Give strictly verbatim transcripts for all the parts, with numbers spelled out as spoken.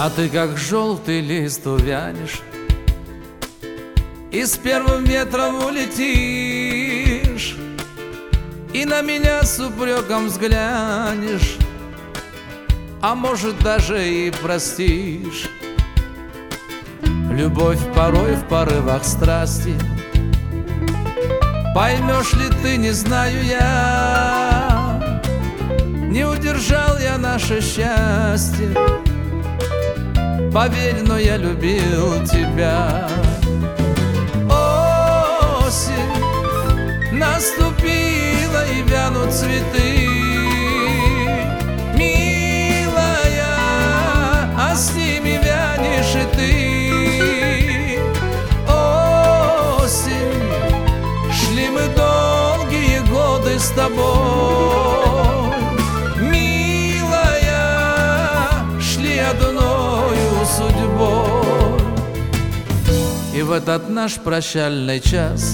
А ты как желтый лист увянешь и с первым ветром улетишь, и на меня с упреком взглянешь, а может даже и простишь. Любовь порой в порывах страсти, поймешь ли ты, не знаю я. Не удержал я наше счастье, поверь, но я любил тебя. Осень наступила, и вянут цветы, милая, а с ними вянешь и ты. Осень, шли мы долгие годы с тобой, милая, шли одною судьбой. И в этот наш прощальный час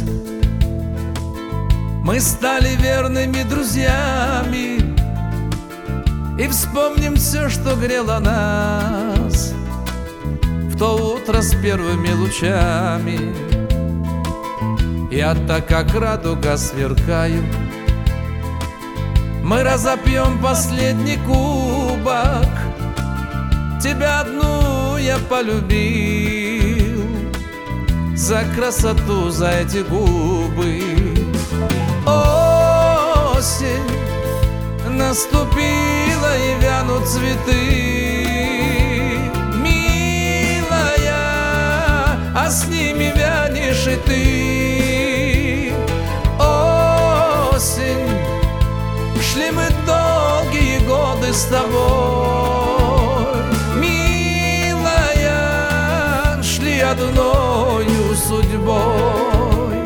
мы стали верными друзьями и вспомним все, что грело нас в то утро с первыми лучами. Я так, как радуга, сверкаю, мы разопьем последний кубок. Тебя одну я полюбил за красоту, за эти губы. Осень наступила, и вянут цветы, милая, а с ними вянешь и ты. Осень, шли мы долгие годы с тобой, милая, шли одною судьбой.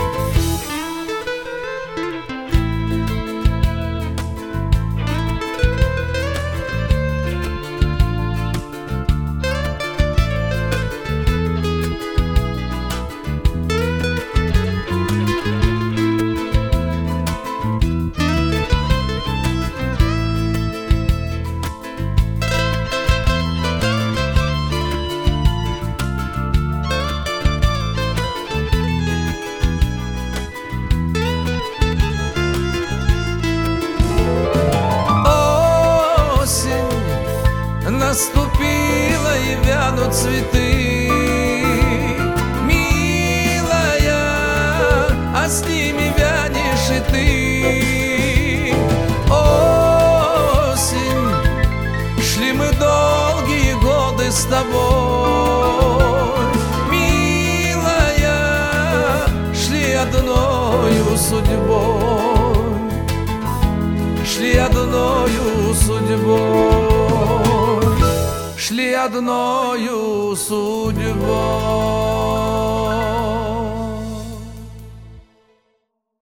Наступила, и вянут цветы, милая, а с ними вянешь и ты. Осень, шли мы долгие годы с тобой, милая, шли одною судьбой, шли одною судьбой, шли одною судьбой.